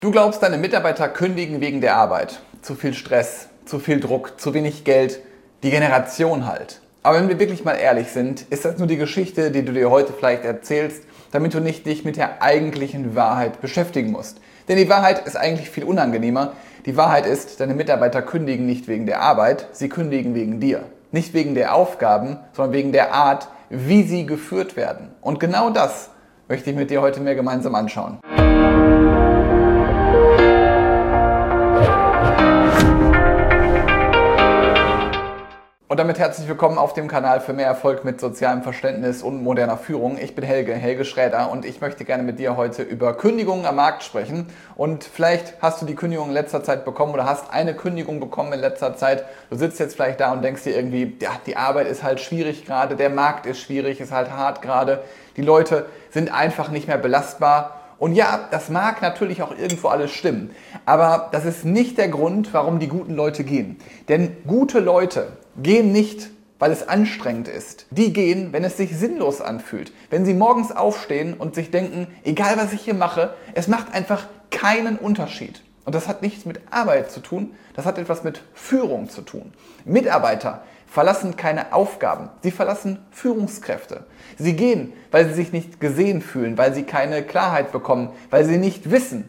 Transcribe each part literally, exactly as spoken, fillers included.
Du glaubst, deine Mitarbeiter kündigen wegen der Arbeit. Zu viel Stress, zu viel Druck, zu wenig Geld, die Generation halt. Aber wenn wir wirklich mal ehrlich sind, ist das nur die Geschichte, die du dir heute vielleicht erzählst, damit du nicht dich mit der eigentlichen Wahrheit beschäftigen musst. Denn die Wahrheit ist eigentlich viel unangenehmer. Die Wahrheit ist, deine Mitarbeiter kündigen nicht wegen der Arbeit, sie kündigen wegen dir. Nicht wegen der Aufgaben, sondern wegen der Art, wie sie geführt werden. Und genau das möchte ich mit dir heute mehr gemeinsam anschauen. Und damit herzlich willkommen auf dem Kanal für mehr Erfolg mit sozialem Verständnis und moderner Führung. Ich bin Helge, Helge Schräder, und ich möchte gerne mit dir heute über Kündigungen am Markt sprechen. Und vielleicht hast du die Kündigung in letzter Zeit bekommen oder hast eine Kündigung bekommen in letzter Zeit. Du sitzt jetzt vielleicht da und denkst dir irgendwie, ja, die Arbeit ist halt schwierig gerade, der Markt ist schwierig, ist halt hart gerade. Die Leute sind einfach nicht mehr belastbar. Und ja, das mag natürlich auch irgendwo alles stimmen, aber das ist nicht der Grund, warum die guten Leute gehen. Denn gute Leute gehen nicht, weil es anstrengend ist. Die gehen, wenn es sich sinnlos anfühlt. Wenn sie morgens aufstehen und sich denken, egal was ich hier mache, es macht einfach keinen Unterschied. Und das hat nichts mit Arbeit zu tun, das hat etwas mit Führung zu tun. Mitarbeiter verlassen keine Aufgaben, sie verlassen Führungskräfte. Sie gehen, weil sie sich nicht gesehen fühlen, weil sie keine Klarheit bekommen, weil sie nicht wissen,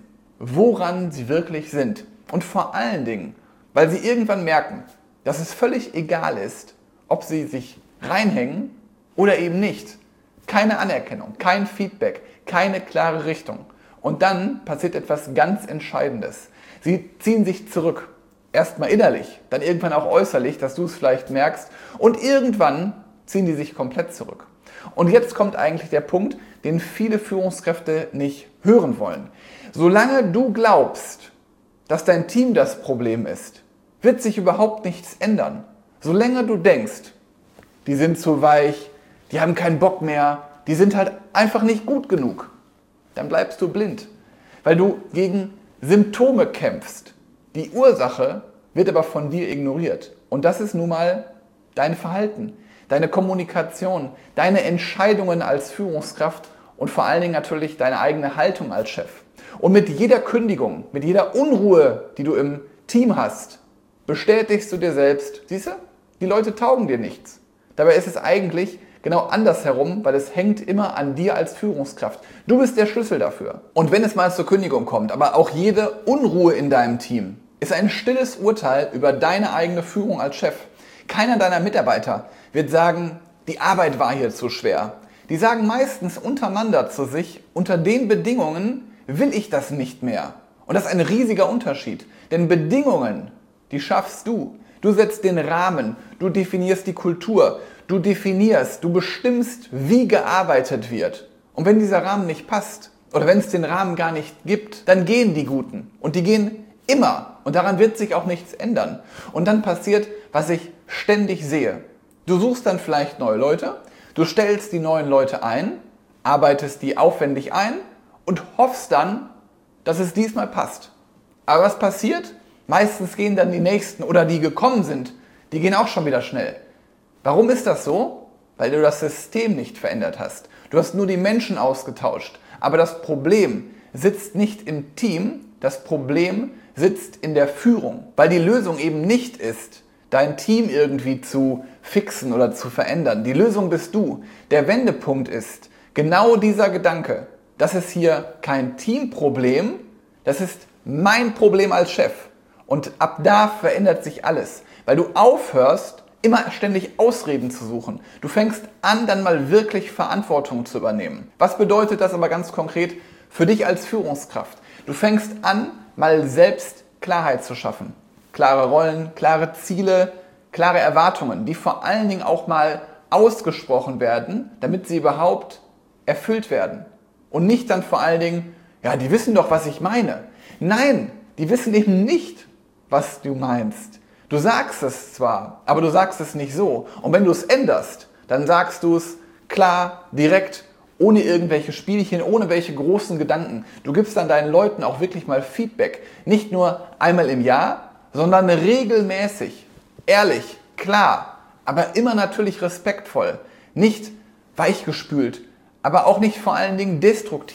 woran sie wirklich sind. Und vor allen Dingen, weil sie irgendwann merken, dass es völlig egal ist, ob sie sich reinhängen oder eben nicht. Keine Anerkennung, kein Feedback, keine klare Richtung. Und dann passiert etwas ganz Entscheidendes. Sie ziehen sich zurück. Erstmal innerlich, dann irgendwann auch äußerlich, dass du es vielleicht merkst. Und irgendwann ziehen die sich komplett zurück. Und jetzt kommt eigentlich der Punkt, den viele Führungskräfte nicht hören wollen. Solange du glaubst, dass dein Team das Problem ist, wird sich überhaupt nichts ändern. Solange du denkst, die sind zu weich, die haben keinen Bock mehr, die sind halt einfach nicht gut genug, dann bleibst du blind, weil du gegen Symptome kämpfst. Die Ursache wird aber von dir ignoriert. Und das ist nun mal dein Verhalten, deine Kommunikation, deine Entscheidungen als Führungskraft und vor allen Dingen natürlich deine eigene Haltung als Chef. Und mit jeder Kündigung, mit jeder Unruhe, die du im Team hast, bestätigst du dir selbst, siehst du, die Leute taugen dir nichts. Dabei ist es eigentlich genau andersherum, weil es hängt immer an dir als Führungskraft. Du bist der Schlüssel dafür. Und wenn es mal zur Kündigung kommt, aber auch jede Unruhe in deinem Team, ist ein stilles Urteil über deine eigene Führung als Chef. Keiner deiner Mitarbeiter wird sagen, die Arbeit war hier zu schwer. Die sagen meistens untereinander zu sich, unter den Bedingungen will ich das nicht mehr. Und das ist ein riesiger Unterschied. Denn Bedingungen, die schaffst du. Du setzt den Rahmen, du definierst die Kultur, du definierst, du bestimmst, wie gearbeitet wird. Und wenn dieser Rahmen nicht passt oder wenn es den Rahmen gar nicht gibt, dann gehen die Guten. Und die gehen immer. Und daran wird sich auch nichts ändern. Und dann passiert, was ich ständig sehe. Du suchst dann vielleicht neue Leute, du stellst die neuen Leute ein, arbeitest die aufwendig ein und hoffst dann, dass es diesmal passt. Aber was passiert? Meistens gehen dann die Nächsten oder die gekommen sind, die gehen auch schon wieder schnell. Warum ist das so? Weil du das System nicht verändert hast. Du hast nur die Menschen ausgetauscht. Aber das Problem sitzt nicht im Team, das Problem sitzt in der Führung. Weil die Lösung eben nicht ist, dein Team irgendwie zu fixen oder zu verändern. Die Lösung bist du. Der Wendepunkt ist genau dieser Gedanke. Das ist hier kein Teamproblem, das ist mein Problem als Chef. Und ab da verändert sich alles, weil du aufhörst, immer ständig Ausreden zu suchen. Du fängst an, dann mal wirklich Verantwortung zu übernehmen. Was bedeutet das aber ganz konkret für dich als Führungskraft? Du fängst an, mal selbst Klarheit zu schaffen. Klare Rollen, klare Ziele, klare Erwartungen, die vor allen Dingen auch mal ausgesprochen werden, damit sie überhaupt erfüllt werden. Und nicht dann vor allen Dingen, ja, die wissen doch, was ich meine. Nein, die wissen eben nicht, was du meinst. Du sagst es zwar, aber du sagst es nicht so. Und wenn du es änderst, dann sagst du es klar, direkt, ohne irgendwelche Spielchen, ohne welche großen Gedanken. Du gibst dann deinen Leuten auch wirklich mal Feedback. Nicht nur einmal im Jahr, sondern regelmäßig. Ehrlich, klar, aber immer natürlich respektvoll. Nicht weichgespült, aber auch nicht vor allen Dingen destruktiv,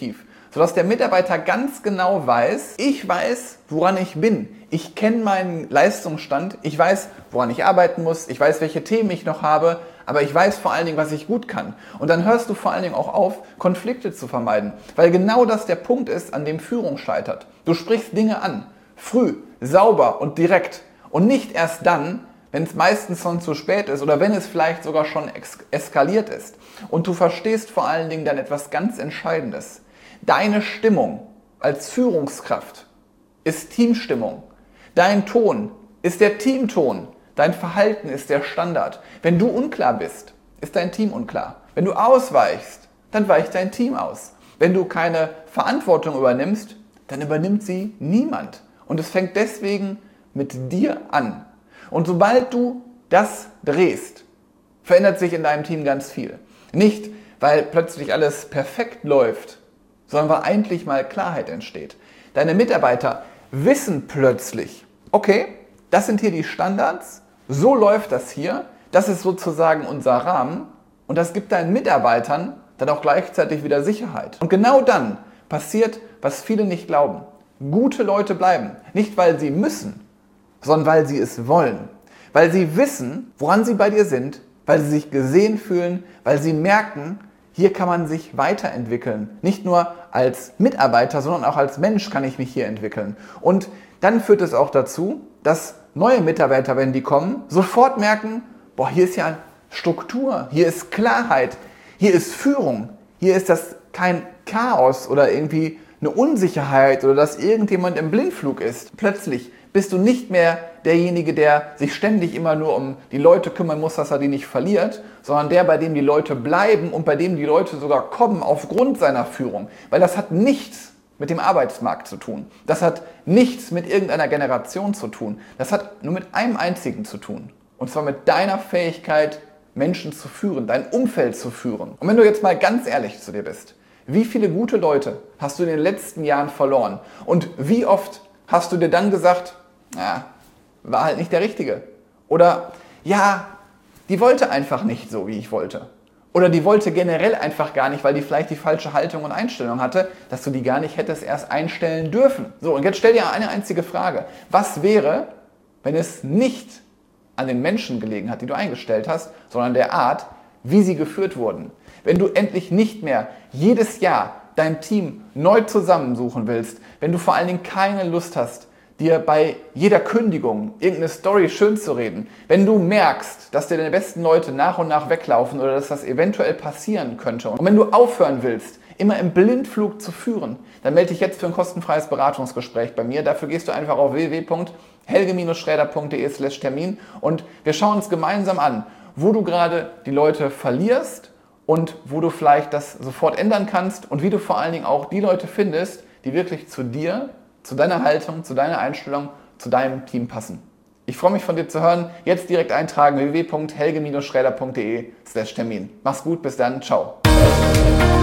sodass der Mitarbeiter ganz genau weiß, ich weiß, woran ich bin. Ich kenne meinen Leistungsstand, ich weiß, woran ich arbeiten muss, ich weiß, welche Themen ich noch habe, aber ich weiß vor allen Dingen, was ich gut kann. Und dann hörst du vor allen Dingen auch auf, Konflikte zu vermeiden, weil genau das der Punkt ist, an dem Führung scheitert. Du sprichst Dinge an, früh, sauber und direkt und nicht erst dann, wenn es meistens schon zu spät ist oder wenn es vielleicht sogar schon eskaliert ist. Und du verstehst vor allen Dingen dann etwas ganz Entscheidendes. Deine Stimmung als Führungskraft ist Teamstimmung. Dein Ton ist der Teamton. Dein Verhalten ist der Standard. Wenn du unklar bist, ist dein Team unklar. Wenn du ausweichst, dann weicht dein Team aus. Wenn du keine Verantwortung übernimmst, dann übernimmt sie niemand. Und es fängt deswegen mit dir an. Und sobald du das drehst, verändert sich in deinem Team ganz viel. Nicht, weil plötzlich alles perfekt läuft, sondern weil endlich mal Klarheit entsteht. Deine Mitarbeiter wissen plötzlich, okay, das sind hier die Standards, so läuft das hier, das ist sozusagen unser Rahmen und das gibt deinen Mitarbeitern dann auch gleichzeitig wieder Sicherheit. Und genau dann passiert, was viele nicht glauben. Gute Leute bleiben, nicht weil sie müssen, sondern weil sie es wollen. Weil sie wissen, woran sie bei dir sind, weil sie sich gesehen fühlen, weil sie merken, hier kann man sich weiterentwickeln. Nicht nur als Mitarbeiter, sondern auch als Mensch kann ich mich hier entwickeln. Und dann führt es auch dazu, dass neue Mitarbeiter, wenn die kommen, sofort merken, boah, hier ist ja Struktur, hier ist Klarheit, hier ist Führung, hier ist das kein Chaos oder irgendwie eine Unsicherheit oder dass irgendjemand im Blindflug ist. Plötzlich bist du nicht mehr derjenige, der sich ständig immer nur um die Leute kümmern muss, dass er die nicht verliert, sondern der, bei dem die Leute bleiben und bei dem die Leute sogar kommen aufgrund seiner Führung. Weil das hat nichts mit dem Arbeitsmarkt zu tun. Das hat nichts mit irgendeiner Generation zu tun. Das hat nur mit einem einzigen zu tun. Und zwar mit deiner Fähigkeit, Menschen zu führen, dein Umfeld zu führen. Und wenn du jetzt mal ganz ehrlich zu dir bist, wie viele gute Leute hast du in den letzten Jahren verloren? Und wie oft hast du dir dann gesagt, ja, war halt nicht der Richtige? Oder, ja, die wollte einfach nicht so, wie ich wollte. Oder die wollte generell einfach gar nicht, weil die vielleicht die falsche Haltung und Einstellung hatte, dass du die gar nicht hättest erst einstellen dürfen. So, und jetzt stell dir eine einzige Frage. Was wäre, wenn es nicht an den Menschen gelegen hat, die du eingestellt hast, sondern der Art, wie sie geführt wurden? Wenn du endlich nicht mehr jedes Jahr dein Team neu zusammensuchen willst, wenn du vor allen Dingen keine Lust hast, dir bei jeder Kündigung irgendeine Story schön zu reden, wenn du merkst, dass dir deine besten Leute nach und nach weglaufen oder dass das eventuell passieren könnte und wenn du aufhören willst, immer im Blindflug zu führen, dann melde dich jetzt für ein kostenfreies Beratungsgespräch bei mir. Dafür gehst du einfach auf w w w punkt helge schräder punkt de slash Termin und wir schauen uns gemeinsam an, wo du gerade die Leute verlierst und wo du vielleicht das sofort ändern kannst und wie du vor allen Dingen auch die Leute findest, die wirklich zu dir, zu deiner Haltung, zu deiner Einstellung, zu deinem Team passen. Ich freue mich von dir zu hören. Jetzt direkt eintragen w w w punkt helge schräder punkt de slash Termin. Mach's gut, bis dann, ciao.